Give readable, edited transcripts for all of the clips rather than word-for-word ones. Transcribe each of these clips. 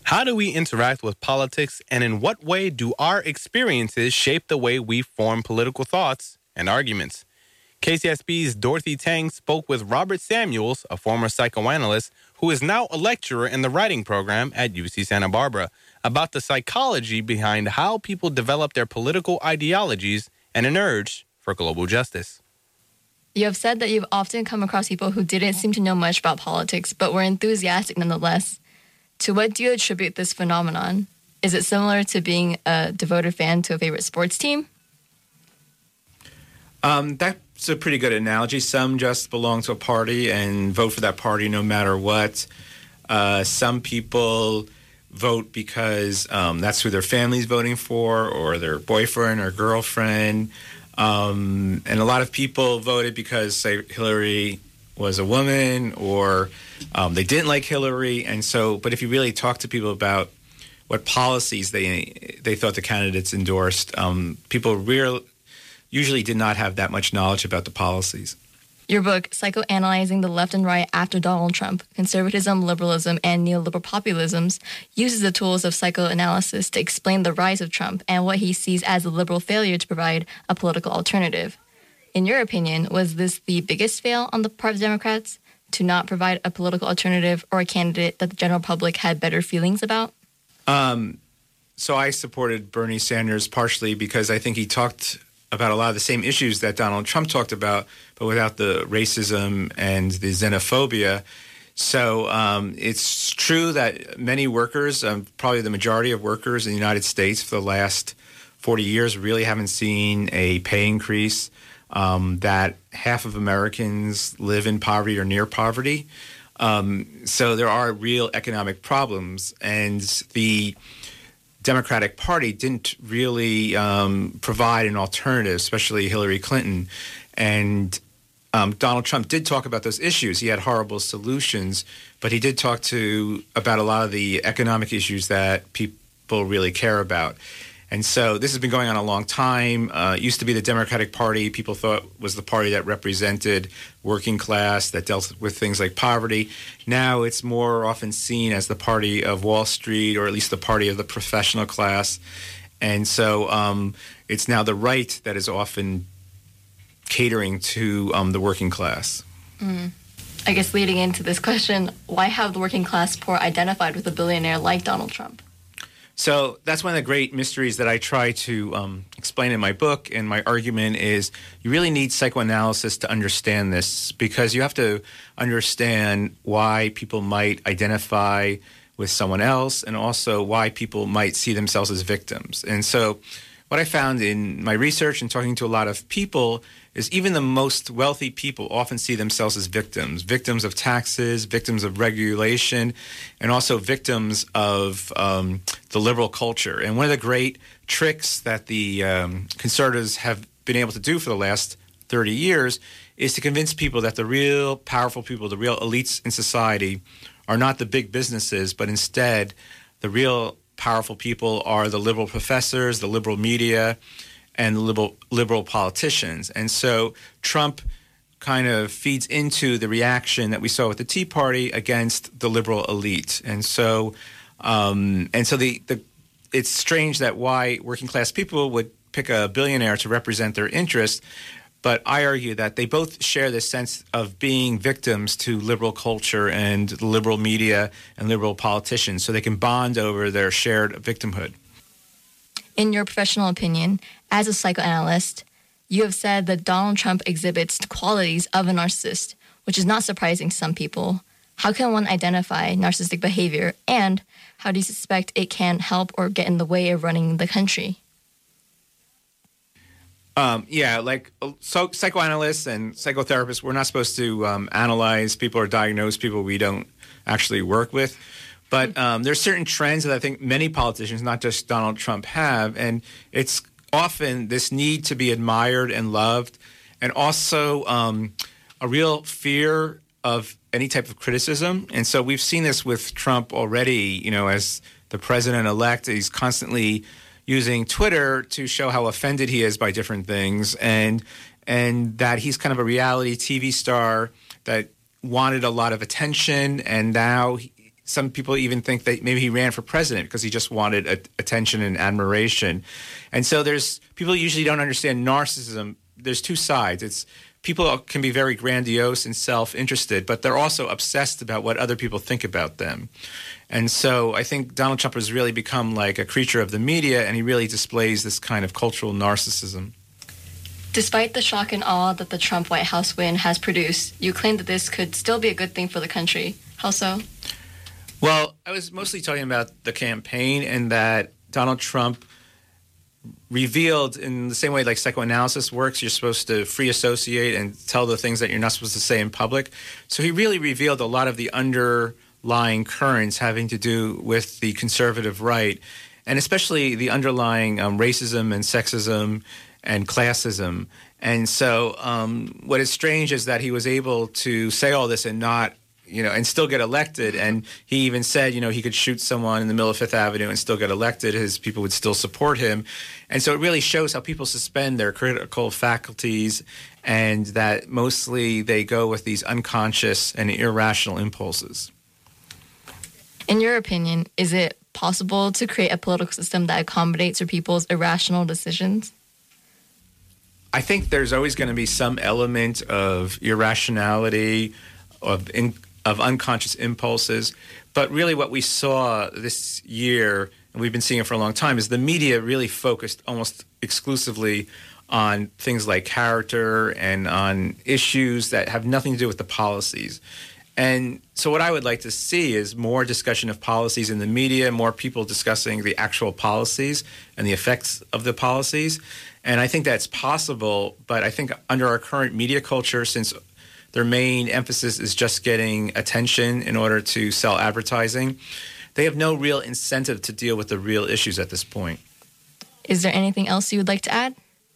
How do we interact with politics, and in what way do our experiences shape the way we form political thoughts and arguments? KCSB's Dorothy Tang spoke with Robert Samuels, a former psychoanalyst who is now a lecturer in the writing program at UC Santa Barbara, about the psychology behind how people develop their political ideologies and an urge for global justice. You have said that you've often come across people who didn't seem to know much about politics, but were enthusiastic nonetheless. To what do you attribute this phenomenon? Is it similar to being a devoted fan to a favorite sports team? That's a pretty good analogy. Some just belong to a party and vote for that party no matter what. Some people vote because that's who their family's voting for, or their boyfriend or girlfriend. And a lot of people voted because, say, Hillary was a woman, or they didn't like Hillary. And so, but if you really talk to people about what policies they thought the candidates endorsed, people usually did not have that much knowledge about the policies. Your book, Psychoanalyzing the Left and Right After Donald Trump, Conservatism, Liberalism, and Neoliberal Populisms, uses the tools of psychoanalysis to explain the rise of Trump and what he sees as a liberal failure to provide a political alternative. In your opinion, was this the biggest fail on the part of Democrats, to not provide a political alternative or a candidate that the general public had better feelings about? So I supported Bernie Sanders partially because I think he talked about a lot of the same issues that Donald Trump talked about, but without the racism and the xenophobia. So it's true that many workers, probably the majority of workers in the United States for the last 40 years, really haven't seen a pay increase, that half of Americans live in poverty or near poverty. So there are real economic problems, and the Democratic Party didn't really provide an alternative, especially Hillary Clinton. And Donald Trump did talk about those issues. He had horrible solutions, but he did talk about a lot of the economic issues that people really care about. And so this has been going on a long time. It used to be the Democratic Party, people thought was the party that represented working class, that dealt with things like poverty. Now it's more often seen as the party of Wall Street, or at least the party of the professional class. And so it's now the right that is often catering to the working class. I guess leading into this question, why have the working class poor identified with a billionaire like Donald Trump? So that's one of the great mysteries that I try to explain in my book, and my argument is you really need psychoanalysis to understand this, because you have to understand why people might identify with someone else, and also why people might see themselves as victims. And so what I found in my research and talking to a lot of people is even the most wealthy people often see themselves as victims of taxes, victims of regulation, and also victims of the liberal culture. And one of the great tricks that the conservatives have been able to do for the last 30 years is to convince people that the real powerful people, the real elites in society, are not the big businesses, but instead the real powerful people are the liberal professors, the liberal media, and the liberal politicians. And so Trump kind of feeds into the reaction that we saw with the Tea Party against the liberal elite. And so it's strange that why working class people would pick a billionaire to represent their interests. But I argue that they both share this sense of being victims to liberal culture and liberal media and liberal politicians, so they can bond over their shared victimhood. In your professional opinion, as a psychoanalyst, you have said that Donald Trump exhibits qualities of a narcissist, which is not surprising to some people. How can one identify narcissistic behavior, and how do you suspect it can help or get in the way of running the country? So psychoanalysts and psychotherapists, we're not supposed to analyze people or diagnose people we don't actually work with. But there's certain trends that I think many politicians, not just Donald Trump, have. And it's often this need to be admired and loved, and also a real fear of any type of criticism. And so we've seen this with Trump already, as the president-elect. He's constantly using Twitter to show how offended he is by different things, and that he's kind of a reality TV star that wanted a lot of attention, and now some people even think that maybe he ran for president because he just wanted attention and admiration. And so people usually don't understand narcissism. There's two sides. It's people can be very grandiose and self-interested, but they're also obsessed about what other people think about them. And so I think Donald Trump has really become like a creature of the media, and he really displays this kind of cultural narcissism. Despite the shock and awe that the Trump White House win has produced, you claim that this could still be a good thing for the country. How so? Well, I was mostly talking about the campaign, and that Donald Trump revealed, in the same way like psychoanalysis works, you're supposed to free associate and tell the things that you're not supposed to say in public. So he really revealed a lot of the underlying currents having to do with the conservative right, and especially the underlying racism and sexism and classism. And so what is strange is that he was able to say all this and not, and still get elected. And he even said, he could shoot someone in the middle of Fifth Avenue and still get elected. His people would still support him. And so it really shows how people suspend their critical faculties, and that mostly they go with these unconscious and irrational impulses. In your opinion, is it possible to create a political system that accommodates for people's irrational decisions? I think there's always going to be some element of irrationality, of unconscious impulses. But really what we saw this year, and we've been seeing it for a long time, is the media really focused almost exclusively on things like character and on issues that have nothing to do with the policies. And so what I would like to see is more discussion of policies in the media, more people discussing the actual policies and the effects of the policies. And I think that's possible, but I think under our current media culture, since their main emphasis is just getting attention in order to sell advertising, they have no real incentive to deal with the real issues at this point. Is there anything else you would like to add?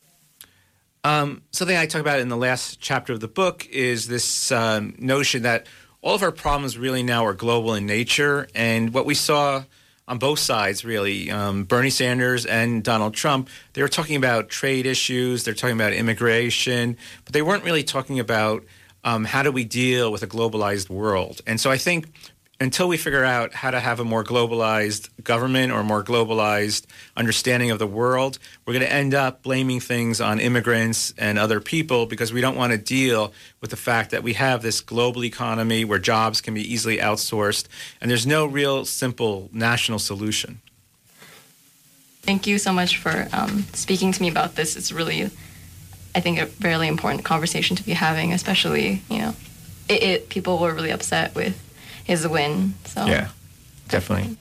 Something I talk about in the last chapter of the book is this notion that all of our problems really now are global in nature. And what we saw on both sides, really, Bernie Sanders and Donald Trump, they were talking about trade issues, they're talking about immigration, but they weren't really talking about how do we deal with a globalized world. And so I think until we figure out how to have a more globalized government or a more globalized understanding of the world, we're going to end up blaming things on immigrants and other people because we don't want to deal with the fact that we have this global economy where jobs can be easily outsourced, and there's no real simple national solution. Thank you so much for speaking to me about this. It's really, I think, a really important conversation to be having, especially, people were really upset with his win. So yeah, definitely.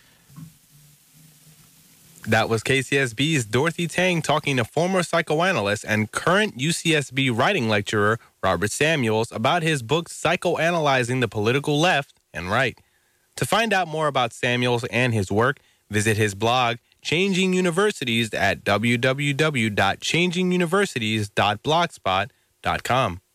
That was KCSB's Dorothy Tang talking to former psychoanalyst and current UCSB writing lecturer Robert Samuels about his book Psychoanalyzing the Political Left and Right. To find out more about Samuels and his work, visit his blog Changing Universities at www.changinguniversities.blogspot.com.